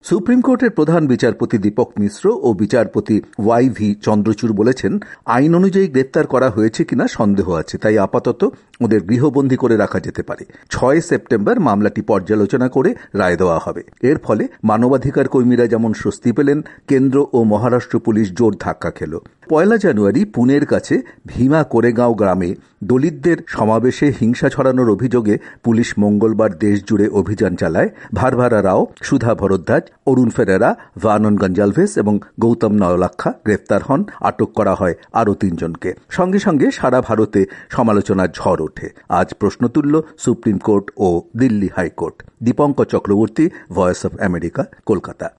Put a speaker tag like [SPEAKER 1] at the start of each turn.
[SPEAKER 1] Supreme কোর্টের প্রধান বিচারপতি দীপক মিশ্র ও বিচারপতি ওয়াই.ভি. চন্দ্রচূড় বলেছেন, আইন অনুযায়ী গ্রেপ্তার করা হয়েছে কিনা সন্দেহ আছে, তাই আপাতত ওদের গৃহবন্দী করে রাখা যেতে পারে। 6 সেপ্টেম্বর মামলাটি পর্যালোচনা করে রায় দেওয়া হবে। এর ফলে মানবাধিকার কর্মীরা যেমন স্বস্তি পেলেন, কেন্দ্র ও মহারাষ্ট্র পুলিশ জোর ধাক্কা খেল। 1 জানুয়ারি পুনের কাছে ভীমা কোরেগাঁও গ্রামে দলিতদের সমাবেশে হিংসা ছড়ানোর অভিযোগে পুলিশ মঙ্গলবার দেশ জুড়ে অভিযান চালায়। ভারভারা রাও, সুধা ভরদ্বাজ, অরুণ ফেরেরা, ভানন গঞ্জালভেস এবং গৌতম নয়লাক্ষা গ্রেফতার হন। আটক করা হয় আরও 3 জনকে। সঙ্গে সঙ্গে সারা ভারতে সমালোচনার ঝড় ওঠে। আজ প্রশ্ন তুলল সুপ্রিম কোর্ট ও Delhi high court. Dipankar Chakraborty, voice of America, Kolkata.